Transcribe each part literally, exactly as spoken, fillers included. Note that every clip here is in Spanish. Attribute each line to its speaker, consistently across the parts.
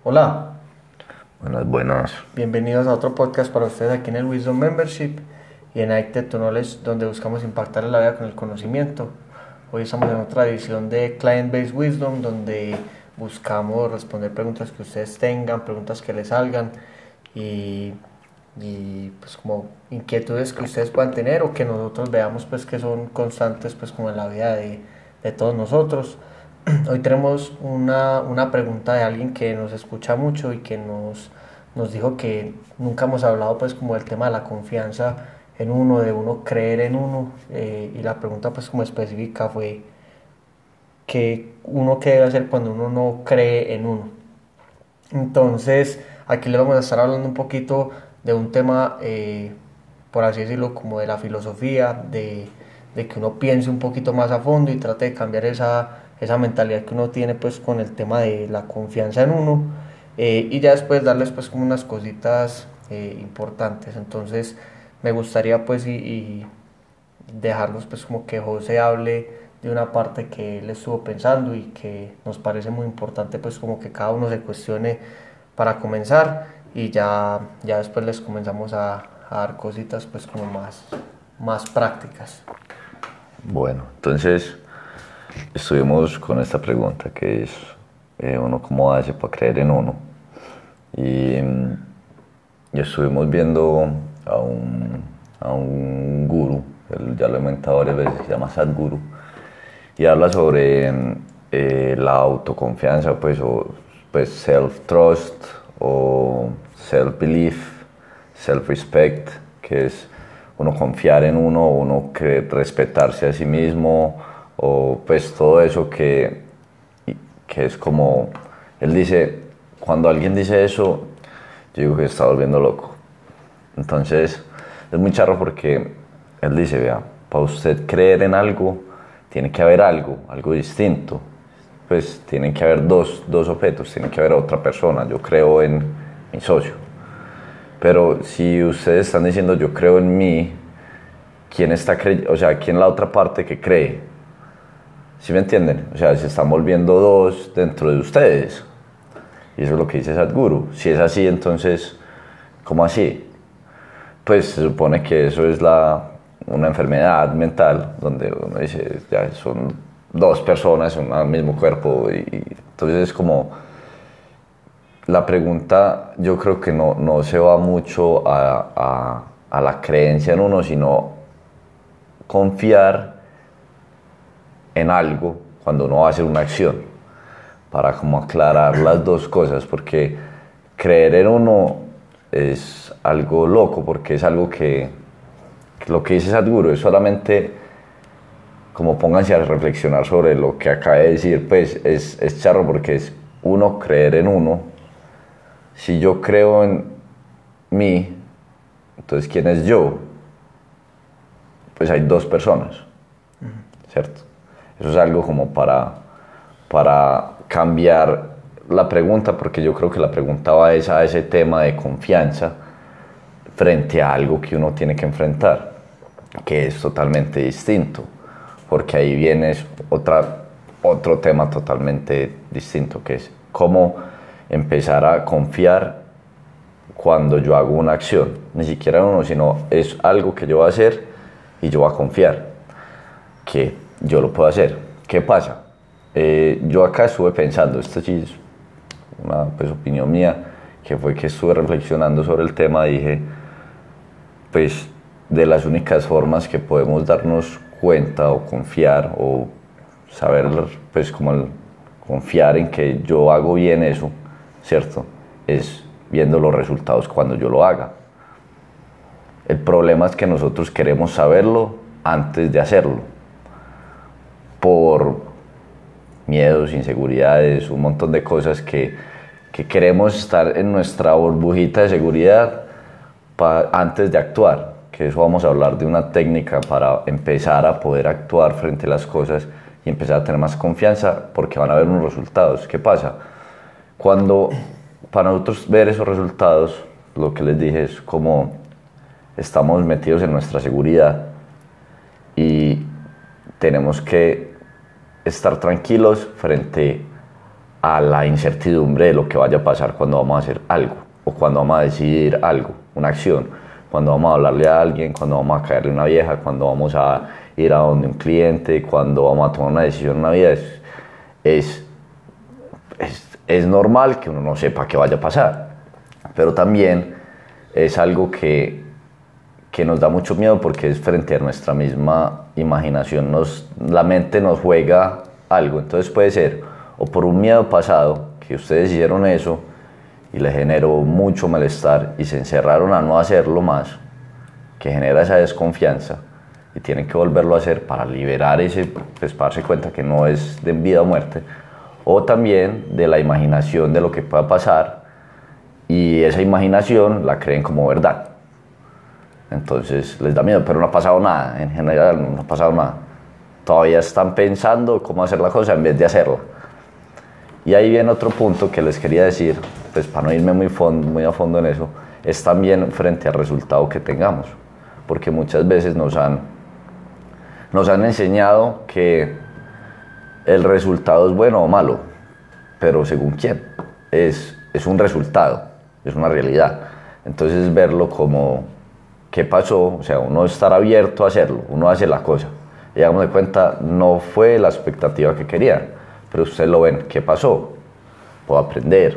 Speaker 1: Hola,
Speaker 2: Buenas, buenas.
Speaker 1: bienvenidos a otro podcast para ustedes aquí en el Wisdom Membership y en Acted to Knowledge, donde buscamos impactar en la vida con el conocimiento. Hoy estamos en otra edición de Client Based Wisdom, donde buscamos responder preguntas que ustedes tengan, preguntas que les salgan y, y pues como inquietudes que ustedes puedan tener o que nosotros veamos pues que son constantes pues como en la vida de, de todos nosotros. Hoy tenemos una, una pregunta de alguien que nos escucha mucho y que nos, nos dijo que nunca hemos hablado pues como del tema de la confianza en uno, de uno creer en uno, eh, y la pregunta pues como específica fue que uno qué debe hacer cuando uno no cree en uno. Entonces aquí le vamos a estar hablando un poquito de un tema, eh, por así decirlo, como de la filosofía, de, de que uno piense un poquito más a fondo y trate de cambiar esa, esa mentalidad que uno tiene pues con el tema de la confianza en uno, eh, y ya después darles pues como unas cositas eh, importantes. Entonces me gustaría pues y, y dejarlos pues como que José hable de una parte que él estuvo pensando y que nos parece muy importante pues como que cada uno se cuestione para comenzar, y ya, ya después les comenzamos a, a dar cositas pues como más, más prácticas.
Speaker 2: Bueno, entonces estuvimos con esta pregunta que es eh, uno cómo hace para creer en uno. Y, mm, y estuvimos viendo a un, a un gurú, él ya lo he comentado varias veces, se llama Sadhguru, y habla sobre mm, eh, la autoconfianza, pues, o pues self-trust o self-belief, self-respect, que es uno confiar en uno, uno que respetarse a sí mismo, o pues todo eso que, que es como, él dice, cuando alguien dice eso, yo digo que se está volviendo loco. Entonces, es muy charro porque él dice, vea, para usted creer en algo, tiene que haber algo, algo distinto. Pues tienen que haber dos, dos objetos, tiene que haber otra persona. Yo creo en mi socio. Pero si ustedes están diciendo yo creo en mí, ¿quién está creyendo? O sea, ¿quién es la otra parte que cree? ¿Sí me entienden? O sea, se están volviendo dos dentro de ustedes. Y eso es lo que dice Sadhguru. Si es así, entonces, ¿cómo así? Pues se supone que eso es la, una enfermedad mental donde uno dice, ya son dos personas en un mismo cuerpo, y, y entonces es como, la pregunta yo creo que no, no se va mucho a, a, a la creencia en uno, sino confiar en algo cuando uno va a hacer una acción, para como aclarar las dos cosas, porque creer en uno es algo loco, porque es algo que, que lo que dice Sadhguru es solamente como pónganse a reflexionar sobre lo que acabé de decir, pues es, es charro porque es uno creer en uno. Si yo creo en mí, entonces ¿quién es yo? Pues hay dos personas, ¿cierto? Eso es algo como para, para cambiar la pregunta, porque yo creo que la pregunta va a ese tema de confianza frente a algo que uno tiene que enfrentar, que es totalmente distinto, porque ahí viene otra, otro tema totalmente distinto, que es cómo empezar a confiar cuando yo hago una acción, ni siquiera uno, sino es algo que yo voy a hacer y yo voy a confiar que yo lo puedo hacer. ¿Qué pasa? Eh, yo acá estuve pensando, esto sí es una pues, opinión mía, que fue que estuve reflexionando sobre el tema, dije, pues de las únicas formas que podemos darnos cuenta o confiar o saber, pues como el, confiar en que yo hago bien eso, ¿cierto? Es viendo los resultados cuando yo lo haga. El problema es que nosotros queremos saberlo antes de hacerlo, por miedos, inseguridades, un montón de cosas que, que queremos estar en nuestra burbujita de seguridad pa, antes de actuar, que eso vamos a hablar de una técnica para empezar a poder actuar frente a las cosas y empezar a tener más confianza, porque van a haber unos resultados. ¿Qué pasa? Cuando para nosotros ver esos resultados, lo que les dije es como estamos metidos en nuestra seguridad y tenemos que estar tranquilos frente a la incertidumbre de lo que vaya a pasar cuando vamos a hacer algo o cuando vamos a decidir algo, una acción, cuando vamos a hablarle a alguien, cuando vamos a caerle a una vieja, cuando vamos a ir a donde un cliente, cuando vamos a tomar una decisión en la vida. Es, es, es, es normal que uno no sepa qué vaya a pasar, pero también es algo que, que nos da mucho miedo porque es frente a nuestra misma imaginación. Nos, la mente nos juega algo, entonces puede ser o por un miedo pasado, que ustedes hicieron eso y les generó mucho malestar y se encerraron a no hacerlo más, que genera esa desconfianza y tienen que volverlo a hacer para liberar ese, pues para darse cuenta que no es de vida o muerte, o también de la imaginación de lo que pueda pasar y esa imaginación la creen como verdad. Entonces les da miedo, pero no ha pasado nada, en general no ha pasado nada. Todavía están pensando cómo hacer la cosa en vez de hacerla. Y ahí viene otro punto que les quería decir, pues para no irme muy, fondo, muy a fondo en eso, es también frente al resultado que tengamos. Porque muchas veces nos han, nos han enseñado que el resultado es bueno o malo, pero según quién, es, es un resultado, es una realidad. Entonces verlo como qué pasó, o sea, uno estar abierto a hacerlo, uno hace la cosa. Y damos de cuenta, no fue la expectativa que querían, pero ustedes lo ven, ¿qué pasó? Puedo aprender,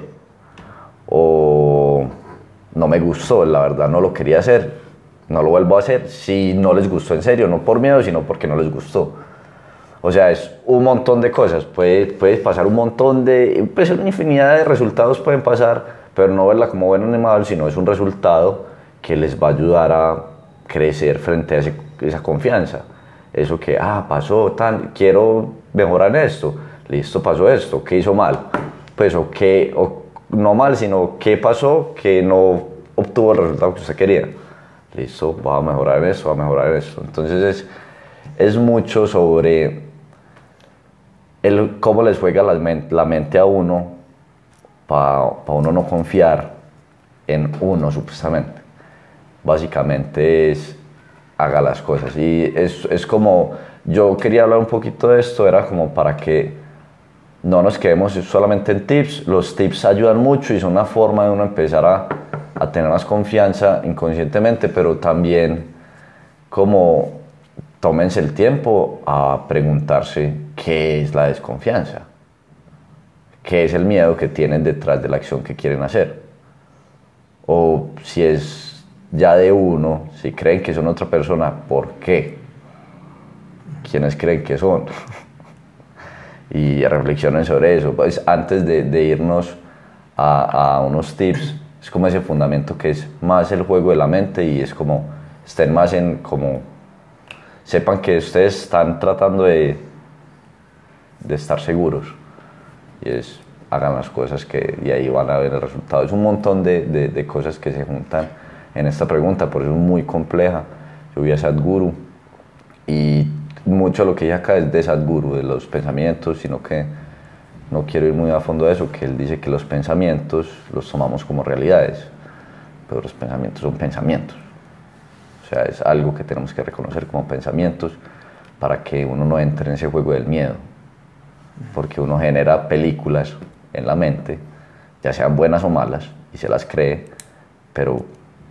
Speaker 2: o no me gustó, la verdad no lo quería hacer, no lo vuelvo a hacer, si no les gustó en serio, no por miedo, sino porque no les gustó. O sea, es un montón de cosas, puede, puede pasar un montón de, pues una infinidad de resultados pueden pasar, pero no verla como bueno ni mal, sino es un resultado que les va a ayudar a crecer frente a ese, esa confianza. Eso que, ah, pasó, tan, quiero mejorar en esto, listo, pasó esto, ¿qué hizo mal? Pues, o qué, o no mal, sino qué pasó que no obtuvo el resultado que usted quería. Listo, va a mejorar en eso, va a mejorar en eso. Entonces es, es mucho sobre el, cómo les juega la, la mente a uno para pa uno no confiar en uno, supuestamente. Básicamente es haga las cosas. Y es, es como, yo quería hablar un poquito de esto, era como para que no nos quedemos solamente en tips. Los tips ayudan mucho y son una forma de uno empezar a, a tener más confianza inconscientemente, pero también como tómense el tiempo a preguntarse qué es la desconfianza, qué es el miedo que tienen detrás de la acción que quieren hacer, o si es ya de uno, si creen que son otra persona, ¿por qué? ¿Quiénes creen que son? Y reflexionen sobre eso. Pues antes de, de irnos a, a unos tips, es como ese fundamento que es más el juego de la mente y es como estén más en como sepan que ustedes están tratando de, de estar seguros y es hagan las cosas que y ahí van a ver el resultado. Es un montón de, de, de cosas que se juntan en esta pregunta, por eso es muy compleja. Yo vi a Sadhguru y mucho de lo que dije acá es de Sadhguru, de los pensamientos, sino que no quiero ir muy a fondo de eso, que él dice que los pensamientos los tomamos como realidades, pero los pensamientos son pensamientos. O sea, es algo que tenemos que reconocer como pensamientos para que uno no entre en ese juego del miedo, porque uno genera películas en la mente, ya sean buenas o malas, y se las cree, pero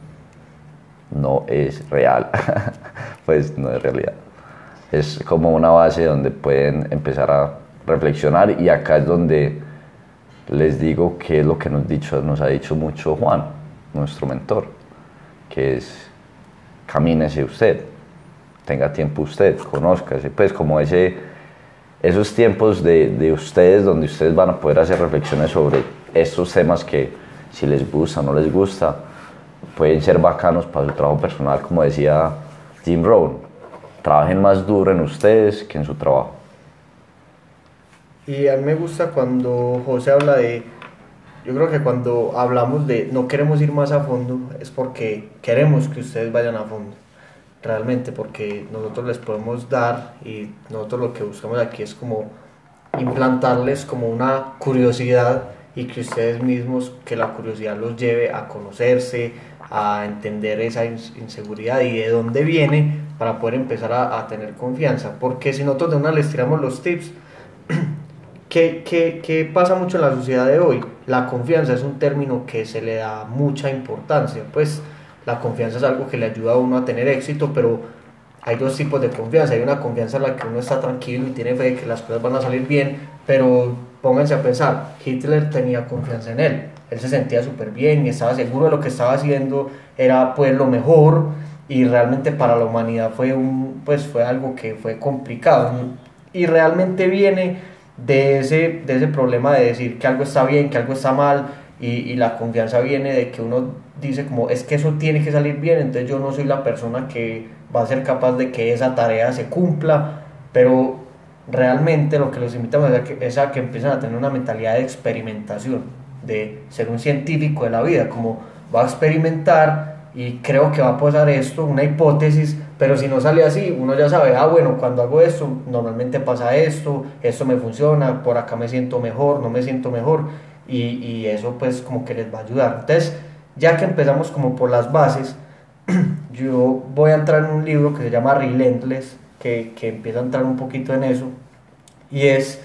Speaker 2: no es real, pues no es realidad. Es como una base donde pueden empezar a reflexionar y acá es donde les digo que es lo que nos, dicho, nos ha dicho mucho Juan, nuestro mentor, que es camínese usted, tenga tiempo usted, conózcase, pues como ese, esos tiempos de, de ustedes donde ustedes van a poder hacer reflexiones sobre estos temas que si les gusta o no les gusta, pueden ser bacanos para su trabajo personal, como decía Jim Rohn, trabajen más duro en ustedes que en su trabajo.
Speaker 1: Y a mí me gusta cuando José habla de, yo creo que cuando hablamos de no queremos ir más a fondo, es porque queremos que ustedes vayan a fondo, realmente, porque nosotros les podemos dar y nosotros lo que buscamos aquí es como implantarles como una curiosidad y que ustedes mismos, que la curiosidad los lleve a conocerse, a entender esa inseguridad y de dónde viene para poder empezar a, a tener confianza, porque si nosotros de una les tiramos los tips ¿qué, qué, qué pasa mucho en la sociedad de hoy? La confianza es un término que se le da mucha importancia, pues la confianza es algo que le ayuda a uno a tener éxito, pero hay dos tipos de confianza. Hay una confianza en la que uno está tranquilo y tiene fe de que las cosas van a salir bien, pero pónganse a pensar, Hitler tenía confianza en él, él se sentía súper bien y estaba seguro de lo que estaba haciendo, era pues lo mejor, y realmente para la humanidad fue, un, pues, fue algo que fue complicado, y realmente viene de ese, de ese problema de decir que algo está bien, que algo está mal, y, y la confianza viene de que uno dice como es que eso tiene que salir bien, entonces yo no soy la persona que va a ser capaz de que esa tarea se cumpla, pero realmente lo que los invitamos es a que, es a que empiecen a tener una mentalidad de experimentación, de ser un científico de la vida, como va a experimentar y creo que va a pasar esto, una hipótesis, pero si no sale así, uno ya sabe, ah bueno, cuando hago esto, normalmente pasa esto, esto me funciona, por acá me siento mejor, no me siento mejor, y, y eso pues como que les va a ayudar. Entonces, ya que empezamos como por las bases, yo voy a entrar en un libro que se llama Relentless, que, que empieza a entrar un poquito en eso, y es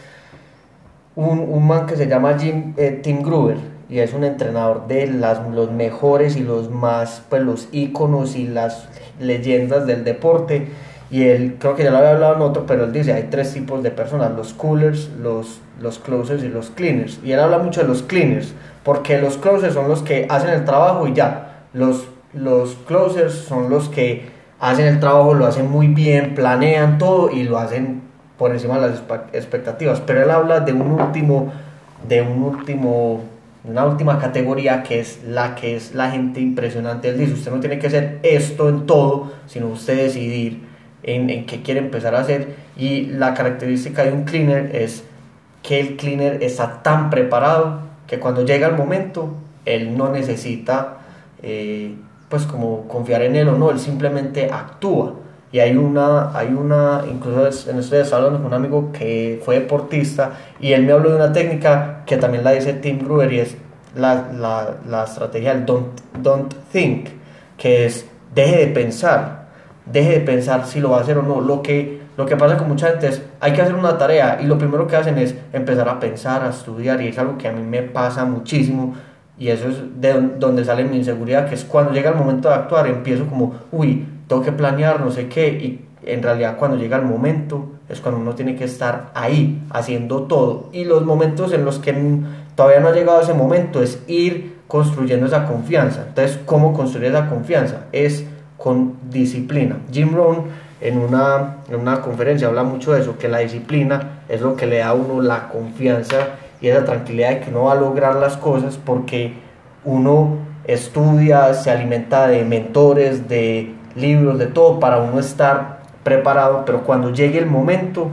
Speaker 1: un, un man que se llama Jim, eh, Tim Grover, y es un entrenador de las, los mejores y los más, pues los íconos y las leyendas del deporte, y él, creo que ya lo había hablado en otro, pero él dice, hay tres tipos de personas, los coolers, los, los closers y los cleaners, y él habla mucho de los cleaners, porque los closers son los que hacen el trabajo y ya, los, los closers son los que hacen el trabajo, lo hacen muy bien, planean todo y lo hacen por encima de las expectativas, pero él habla de un último, de un último, una última categoría que es la que es la gente impresionante. Él dice, usted no tiene que hacer esto en todo, sino usted decidir en, en qué quiere empezar a hacer, y la característica de un cleaner es que el cleaner está tan preparado que cuando llega el momento, él no necesita eh, pues como confiar en él o no, él simplemente actúa. Y hay una, hay una, incluso en estoy hablando con un amigo que fue deportista y él me habló de una técnica que también la dice Tim Grover, y es la, la, la estrategia del don't, don't think, que es deje de pensar, deje de pensar si lo va a hacer o no. Lo que, lo que pasa con mucha gente es, hay que hacer una tarea y lo primero que hacen es empezar a pensar, a estudiar, y es algo que a mí me pasa muchísimo. Y eso es de donde sale mi inseguridad, que es cuando llega el momento de actuar, empiezo como, uy, tengo que planear, no sé qué, y en realidad cuando llega el momento es cuando uno tiene que estar ahí, haciendo todo, y los momentos en los que todavía no ha llegado ese momento es ir construyendo esa confianza. Entonces, ¿cómo construir esa confianza? Es con disciplina. Jim Rohn en una, en una conferencia habla mucho de eso, que la disciplina es lo que le da a uno la confianza y esa tranquilidad de que uno va a lograr las cosas, porque uno estudia, se alimenta de mentores, de libros, de todo, para uno estar preparado, pero cuando llegue el momento,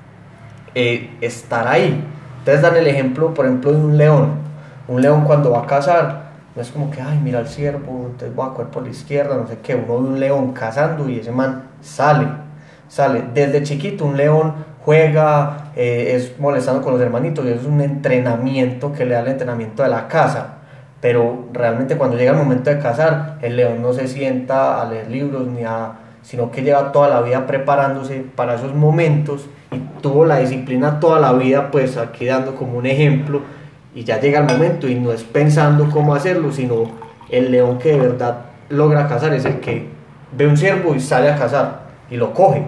Speaker 1: eh, estar ahí. Entonces dan el ejemplo, por ejemplo, de un león. Un león cuando va a cazar, no es como que, ay, mira el ciervo, entonces voy a coger por la izquierda, no sé qué. Uno ve un león cazando y ese man sale, sale. Desde chiquito un león juega, eh, es molestando con los hermanitos, y eso es un entrenamiento que le da el entrenamiento de la caza. Pero realmente cuando llega el momento de cazar, el león no se sienta a leer libros, ni a, sino que lleva toda la vida preparándose para esos momentos, y tuvo la disciplina toda la vida, pues aquí dando como un ejemplo, y ya llega el momento y no es pensando cómo hacerlo, sino el león que de verdad logra cazar es el que ve un ciervo y sale a cazar y lo coge.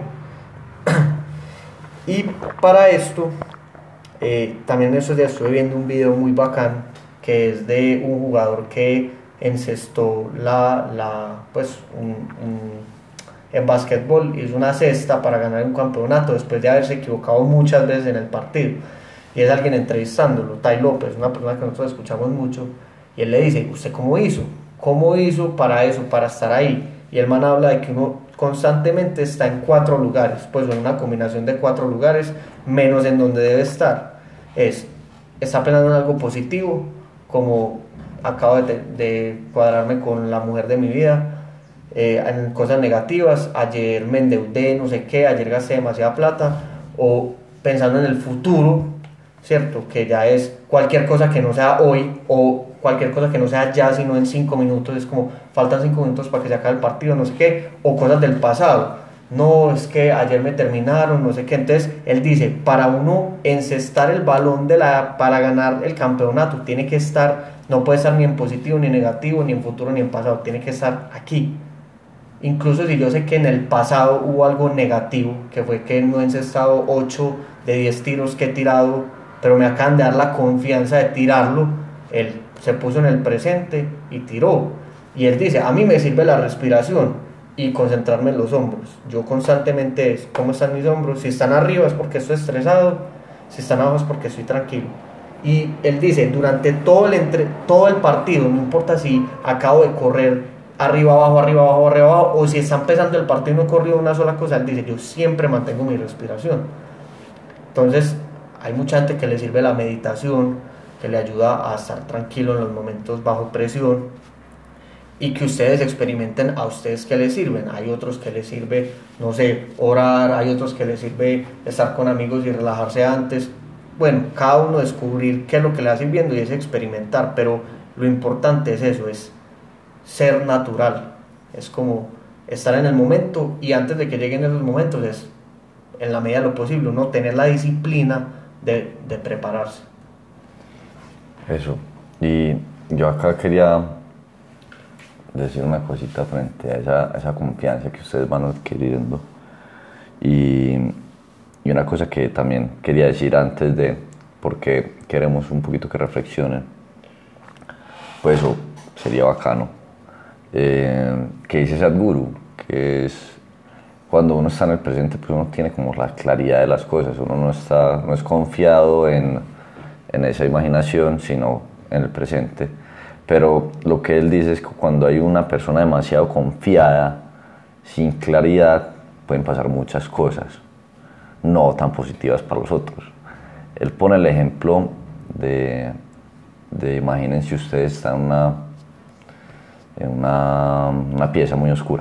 Speaker 1: Y para esto, eh, también estos días estuve viendo un video muy bacán, que es de un jugador que encestó la, la pues un, un, en básquetbol, hizo una cesta para ganar un campeonato después de haberse equivocado muchas veces en el partido, y es alguien entrevistándolo, Tai López, una persona que nosotros escuchamos mucho, y él le dice, ¿usted cómo hizo? ¿Cómo hizo para eso, para estar ahí? Y el man habla de que uno constantemente está en cuatro lugares, pues en una combinación de cuatro lugares, menos en donde debe estar. Es, está pensando en algo positivo, como acabo de, de cuadrarme con la mujer de mi vida, eh, en cosas negativas, ayer me endeudé, no sé qué, ayer gasté demasiada plata, o pensando en el futuro, ¿cierto? Que ya es cualquier cosa que no sea hoy, o cualquier cosa que no sea ya, sino en cinco minutos, es como, faltan cinco minutos para que se acabe el partido, no sé qué, o cosas del pasado, no, es que ayer me terminaron, no sé qué. Entonces él dice, para uno encestar el balón de la, para ganar el campeonato, tiene que estar, no puede estar ni en positivo, ni en negativo, ni en futuro, ni en pasado, tiene que estar aquí. Incluso si yo sé que en el pasado hubo algo negativo, que fue que no he encestado ocho de diez tiros que he tirado, pero me acaban de dar la confianza de tirarlo, él se puso en el presente y tiró. Y él dice, a mí me sirve la respiración y concentrarme en los hombros. Yo constantemente es, ¿cómo están mis hombros? Si están arriba es porque estoy estresado, si están abajo es porque estoy tranquilo. Y él dice, durante todo el, entre, todo el partido, no importa si acabo de correr arriba, abajo, arriba, abajo, arriba, abajo, o si está empezando el partido y no he corrido una sola cosa, él dice, yo siempre mantengo mi respiración. Entonces, hay mucha gente que le sirve la meditación, que le ayuda a estar tranquilo en los momentos bajo presión, y que ustedes experimenten a ustedes que les sirven. Hay otros que les sirve, no sé, orar, hay otros que les sirve estar con amigos y relajarse antes. Bueno, cada uno descubrir qué es lo que le va sirviendo y es experimentar, pero lo importante es eso, es ser natural, es como estar en el momento, y antes de que lleguen esos momentos es, en la medida de lo posible, uno tener la disciplina de, de prepararse.
Speaker 2: Eso. Y yo acá quería decir una cosita frente a esa, a esa confianza que ustedes van adquiriendo. Y, y una cosa que también quería decir antes de, porque queremos un poquito que reflexionen, pues eso sería bacano. Eh, que dice Sadhguru, que es cuando uno está en el presente, pues uno tiene como la claridad de las cosas, uno no, está, no es confiado en, en esa imaginación, sino en el presente. Pero lo que él dice es que cuando hay una persona demasiado confiada, sin claridad, pueden pasar muchas cosas, no tan positivas para los otros. Él pone el ejemplo de, de imagínense ustedes están en una, en una, una pieza muy oscura.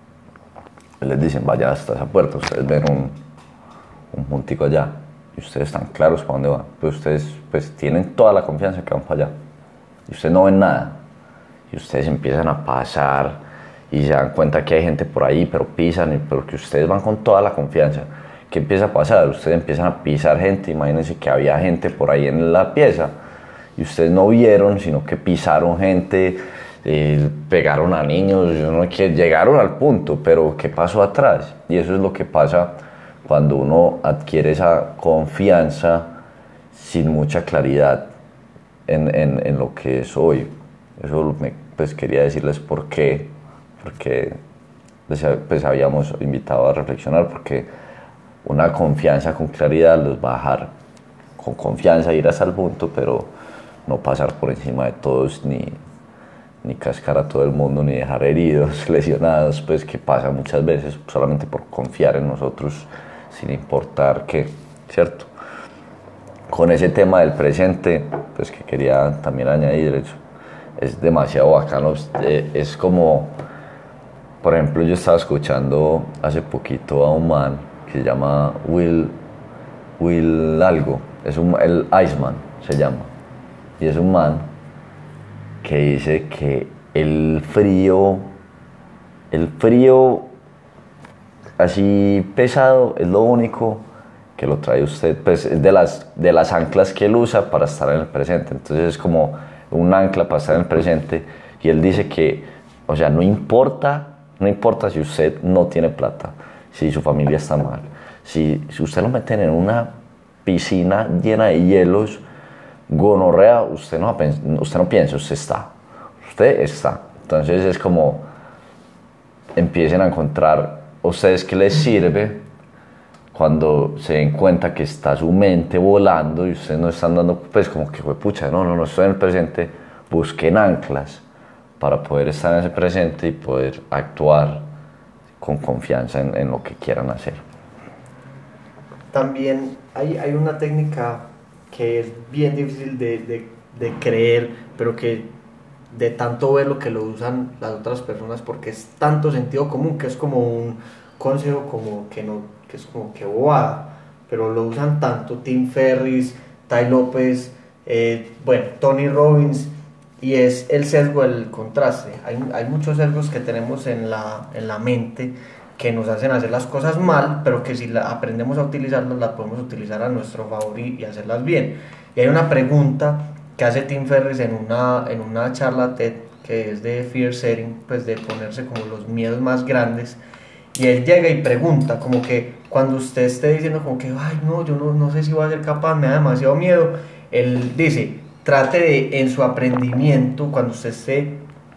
Speaker 2: Les dicen, vaya hasta esa puerta, ustedes ven un, un puntico allá, y ustedes están claros para dónde van, pero ustedes pues tienen toda la confianza que van para allá, y ustedes no ven nada, y ustedes empiezan a pasar, y se dan cuenta que hay gente por ahí, pero pisan, y porque ustedes van con toda la confianza. ¿Qué empieza a pasar? Ustedes empiezan a pisar gente, imagínense que había gente por ahí en la pieza, y ustedes no vieron, sino que pisaron gente, eh, pegaron a niños, no, que llegaron al punto, pero ¿qué pasó atrás? Y eso es lo que pasa cuando uno adquiere esa confianza sin mucha claridad en, en, en lo que es hoy. Eso me, pues quería decirles por qué, porque les, pues habíamos invitado a reflexionar, porque una confianza con claridad los va a dejar con confianza ir hasta el punto, pero no pasar por encima de todos, ni, ni cascar a todo el mundo, ni dejar heridos, lesionados, pues que pasa muchas veces solamente por confiar en nosotros sin importar qué, ¿cierto? Con ese tema del presente, pues que quería también añadir, eso es demasiado bacano, es como, por ejemplo, yo estaba escuchando hace poquito a un man que se llama Will, Will algo, es un, el Iceman se llama, y es un man que dice que el frío, el frío así pesado es lo único que lo trae usted, pues es de las, de las anclas que él usa para estar en el presente. Entonces es como un ancla para estar en el presente, y él dice que, o sea, no importa, no importa si usted no tiene plata, si su familia está mal, si, si usted lo meten en una piscina llena de hielos, gonorrea, usted no, usted no piensa, usted está, usted está. Entonces es como empiecen a encontrar a ustedes qué les sirve cuando se den cuenta que está su mente volando y ustedes no están dando, pues como que, pucha, no, no, no estoy en el presente. Busquen anclas para poder estar en ese presente y poder actuar con confianza en, en lo que quieran hacer.
Speaker 1: También hay, hay una técnica que es bien difícil de, de, de creer, pero que de tanto ver lo que lo usan las otras personas, porque es tanto sentido común que es como un consejo como que no, que es como que bobada, pero lo usan tanto Tim Ferriss, Tai López, eh, bueno, Tony Robbins, y es el sesgo del contraste. Hay, hay muchos sesgos que tenemos en la, en la mente, que nos hacen hacer las cosas mal, pero que si la aprendemos a utilizarlas, las podemos utilizar a nuestro favor y, y hacerlas bien. Y hay una pregunta que hace Tim Ferriss en una, en una charla TED, que es de fear setting, pues de ponerse como los miedos más grandes, y él llega y pregunta, como que cuando usted esté diciendo como que, ay no, yo no, no sé si voy a ser capaz, me da demasiado miedo, él dice, trate de en su aprendimiento, cuando usted esté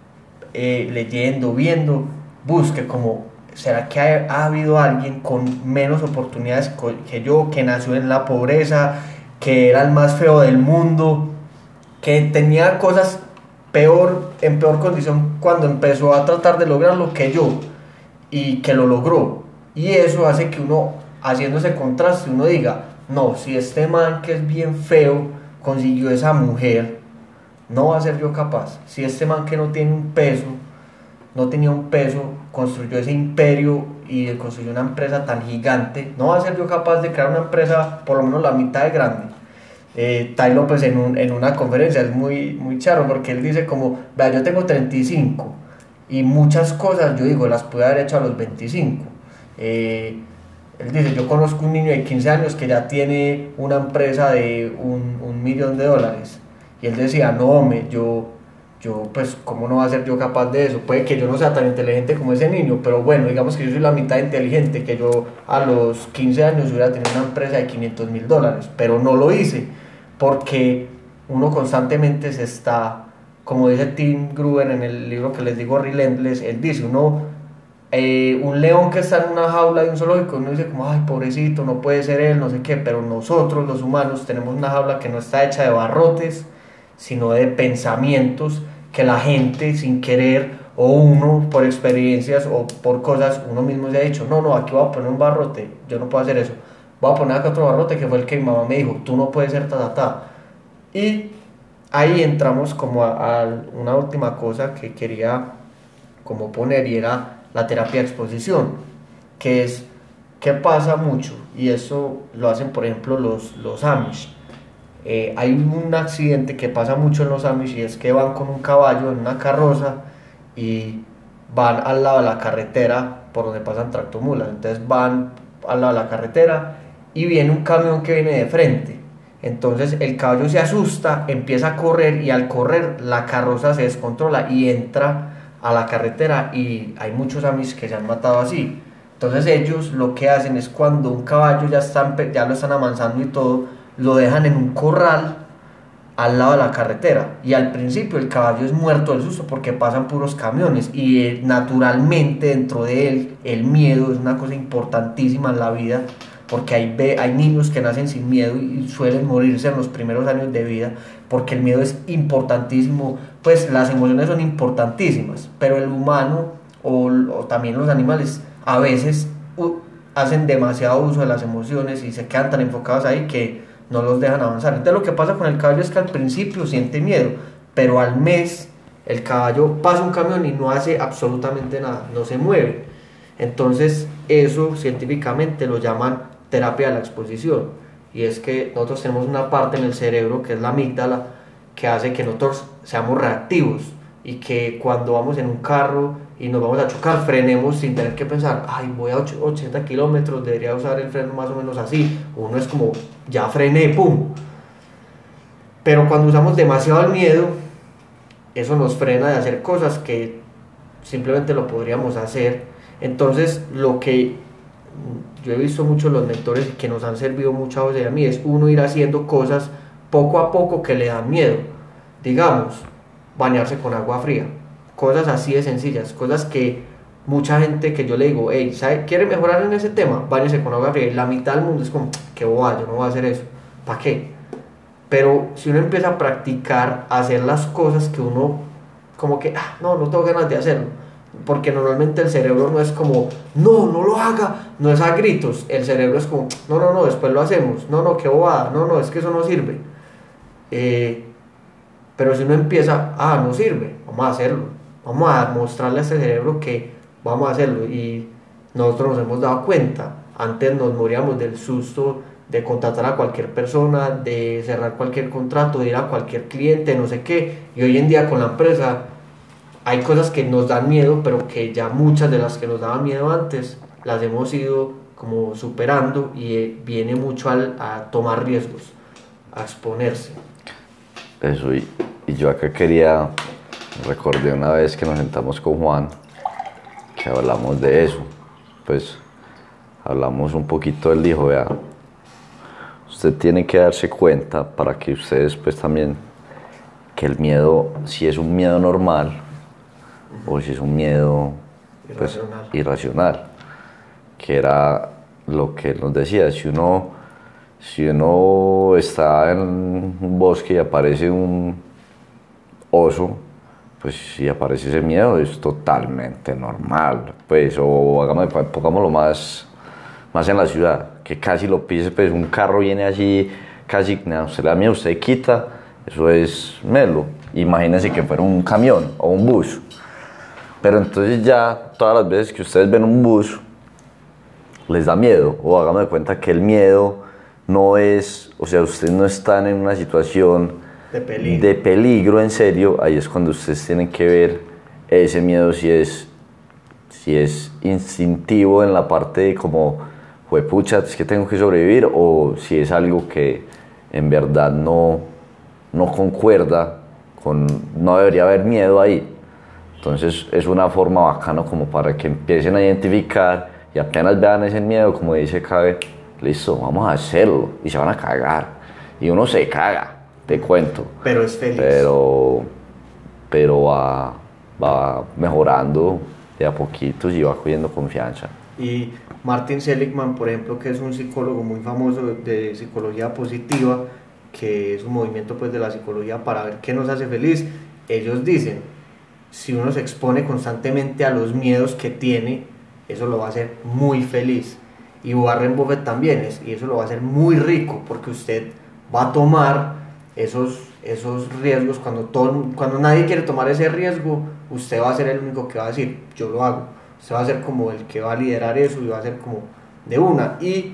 Speaker 1: eh, leyendo, viendo, busque como, ¿será que ha, ha habido alguien con menos oportunidades que yo, que nació en la pobreza, que era el más feo del mundo, que tenía cosas peor, en peor condición cuando empezó a tratar de lograrlo que yo, y que lo logró? Y eso hace que uno, haciendo ese contraste, uno diga, no, si este man que es bien feo consiguió esa mujer, no va a ser yo capaz. Si este man que no tiene un peso, no tenía un peso, construyó ese imperio y construyó una empresa tan gigante, no va a ser yo capaz de crear una empresa por lo menos la mitad de grande. eh, Tai López en, un, en una conferencia es muy, muy charro, porque él dice como, vea, yo tengo treinta y cinco y muchas cosas yo digo las pude haber hecho a los veinticinco. eh, él dice, yo conozco un niño de quince años que ya tiene una empresa de un, un millón de dólares, y él decía, no hombre, yo, yo pues cómo no va a ser yo capaz de eso, puede que yo no sea tan inteligente como ese niño, pero bueno, digamos que yo soy la mitad inteligente, que yo a los quince años hubiera tenido una empresa de quinientos mil dólares, pero no lo hice, porque uno constantemente se está, como dice Tim Gruber en el libro que les digo, Relentless, él dice, uno, eh, un león que está en una jaula de un zoológico, uno dice como, ay, pobrecito, no puede ser él, no sé qué, pero nosotros los humanos tenemos una jaula que no está hecha de barrotes, sino de pensamientos que la gente sin querer, o uno por experiencias o por cosas, uno mismo se ha dicho, no, no, aquí voy a poner un barrote, yo no puedo hacer eso, voy a poner acá otro barrote, que fue el que mi mamá me dijo, tú no puedes ser ta, ta, ta. Y ahí entramos como a, a una última cosa que quería como poner, y era la terapia de exposición, que es, que pasa mucho, y eso lo hacen por ejemplo los, los Amish. Eh, hay un accidente que pasa mucho en los Amish, y es que van con un caballo en una carroza y van al lado de la carretera por donde pasan tractomulas. Entonces van al lado de la carretera y viene un camión que viene de frente. Entonces el caballo se asusta, empieza a correr, y al correr la carroza se descontrola y entra a la carretera, y hay muchos Amish que se han matado así. Entonces ellos lo que hacen es, cuando un caballo ya, están, ya lo están amansando y todo, lo dejan en un corral al lado de la carretera, y al principio el caballo es muerto del susto porque pasan puros camiones, y eh, naturalmente dentro de él el miedo es una cosa importantísima en la vida, porque hay, hay niños que nacen sin miedo y suelen morirse en los primeros años de vida, porque el miedo es importantísimo. Pues las emociones son importantísimas, pero el humano o, o también los animales a veces uh, hacen demasiado uso de las emociones y se quedan tan enfocados ahí que no los dejan avanzar. Entonces lo que pasa con el caballo es que al principio siente miedo, pero al mes el caballo pasa un camión y no hace absolutamente nada, no se mueve. Entonces eso científicamente lo llaman terapia de la exposición, y es que nosotros tenemos una parte en el cerebro que es la amígdala, que hace que nosotros seamos reactivos, y que cuando vamos en un carro y nos vamos a chocar, frenemos sin tener que pensar, ay, voy a ochenta kilómetros, debería usar el freno más o menos así. Uno es como, ya frené, pum. Pero cuando usamos demasiado el miedo, eso nos frena de hacer cosas que simplemente lo podríamos hacer. Entonces lo que yo he visto mucho los mentores que nos han servido mucho a José y a mí es uno ir haciendo cosas poco a poco que le dan miedo. Digamos, bañarse con agua fría, cosas así de sencillas, cosas que mucha gente que yo le digo, hey, ¿sabe? ¿Quiere mejorar en ese tema? Báñese con agua fría, y la mitad del mundo es como, qué bobada, yo no voy a hacer eso, ¿para qué? Pero si uno empieza a practicar, a hacer las cosas que uno como que, ah, no, no tengo ganas de hacerlo, porque normalmente el cerebro no es como, no, no lo haga, no es a gritos, el cerebro es como, no, no, no, después lo hacemos, no, no, qué bobada, no, no, es que eso no sirve. eh, pero si uno empieza, ah, no sirve, vamos a hacerlo, vamos a mostrarle a este cerebro que vamos a hacerlo. Y nosotros nos hemos dado cuenta, antes nos moríamos del susto de contratar a cualquier persona, de cerrar cualquier contrato, de ir a cualquier cliente, no sé qué, y hoy en día con la empresa hay cosas que nos dan miedo, pero que ya muchas de las que nos daban miedo antes las hemos ido como superando y eh, viene mucho al, a tomar riesgos, a exponerse.
Speaker 2: Eso, y, y yo acá quería, recordé una vez que nos sentamos con Juan, que hablamos de eso, pues hablamos un poquito, él dijo, vea, usted tiene que darse cuenta para que ustedes pues también, que el miedo, si es un miedo normal o si es un miedo pues, irracional. irracional, que era lo que él nos decía, si uno, si uno está en un bosque y aparece un oso, pues si aparece ese miedo es totalmente normal, pues, o hagamos, pongámoslo más, más en la ciudad, que casi lo pise, pues un carro viene así, casi, no, usted le da miedo, usted quita, eso es melo. Imagínense que fuera un camión o un bus, pero entonces ya todas las veces que ustedes ven un bus, les da miedo, o hagamos de cuenta que el miedo no es, o sea, ustedes no están en una situación
Speaker 1: de peligro.
Speaker 2: de peligro en serio, ahí es cuando ustedes tienen que ver ese miedo si es, si es instintivo en la parte de como, juepucha, es que tengo que sobrevivir, o si es algo que en verdad no, no concuerda con, no debería haber miedo ahí. Entonces es una forma bacana como para que empiecen a identificar y apenas vean ese miedo, como dice Cabe, listo, vamos a hacerlo, y se van a cagar, y uno se caga, te cuento,
Speaker 1: pero es feliz,
Speaker 2: pero, pero va, va mejorando de a poquitos y va cogiendo confianza.
Speaker 1: Y Martin Seligman, por ejemplo, que es un psicólogo muy famoso de psicología positiva, que es un movimiento pues de la psicología para ver qué nos hace feliz, ellos dicen, si uno se expone constantemente a los miedos que tiene, eso lo va a hacer muy feliz. Y Warren Buffett también es, y eso lo va a hacer muy rico, porque usted va a tomar esos, esos riesgos cuando, todo, cuando nadie quiere tomar ese riesgo, usted va a ser el único que va a decir, yo lo hago. Usted va a ser como el que va a liderar eso y va a ser como de una. Y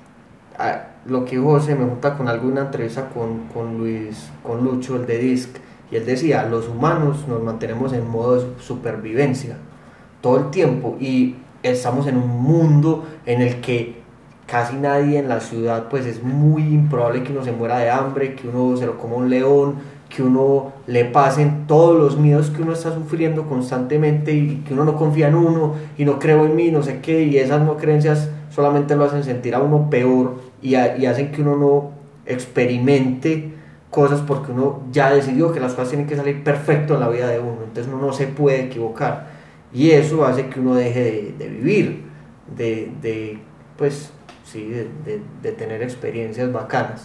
Speaker 1: a, lo que dijo se me junta con alguna entrevista con, con Luis, con Lucho, el de Disc, y él decía, los humanos nos mantenemos en modo de supervivencia todo el tiempo y estamos en un mundo en el que casi nadie en la ciudad, pues es muy improbable que uno se muera de hambre, que uno se lo coma un león, que uno le pasen todos los miedos que uno está sufriendo constantemente y que uno no confía en uno y no creo en mí, no sé qué, y esas no creencias solamente lo hacen sentir a uno peor y, a, y hacen que uno no experimente cosas porque uno ya decidió que las cosas tienen que salir perfecto en la vida de uno, entonces uno no se puede equivocar y eso hace que uno deje de, de vivir, de, de pues sí, de, de, de tener experiencias bacanas.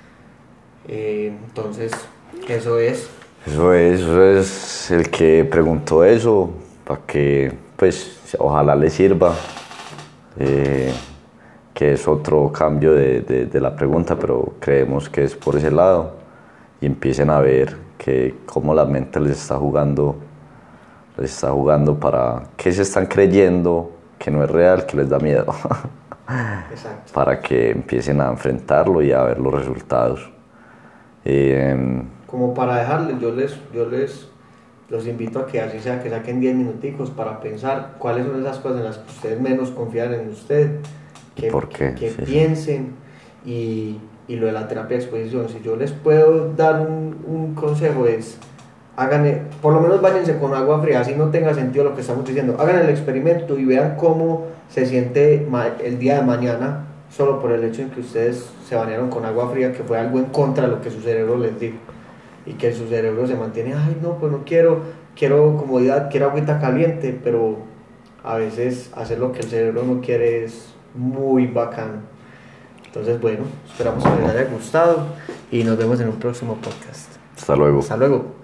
Speaker 1: Eh, entonces eso es
Speaker 2: eso es eso es el que preguntó eso para que pues ojalá le sirva, eh, que es otro cambio de, de, de la pregunta, pero creemos que es por ese lado y empiecen a ver que cómo la mente les está jugando les está jugando para que se están creyendo que no es real, que les da miedo.
Speaker 1: Exacto.
Speaker 2: Para que empiecen a enfrentarlo y a ver los resultados. Eh,
Speaker 1: Como para dejarles, yo les, yo les los invito a que así sea, que saquen diez minuticos para pensar cuáles son esas cosas en las que ustedes menos confían en usted, que,
Speaker 2: ¿por qué?
Speaker 1: que, que
Speaker 2: sí,
Speaker 1: piensen sí. Y, y lo de la terapia de exposición, si yo les puedo dar un, un consejo es, hagan, por lo menos váyanse con agua fría, así no tenga sentido lo que estamos diciendo, hagan el experimento y vean cómo se siente el día de mañana solo por el hecho de que ustedes se bañaron con agua fría, que fue algo en contra de lo que su cerebro les dijo y que su cerebro se mantiene, ay no, pues no quiero, quiero comodidad, quiero agüita caliente, pero a veces hacer lo que el cerebro no quiere es muy bacano. Entonces bueno, esperamos que les haya gustado y nos vemos en un próximo podcast.
Speaker 2: Hasta luego.
Speaker 1: Hasta luego.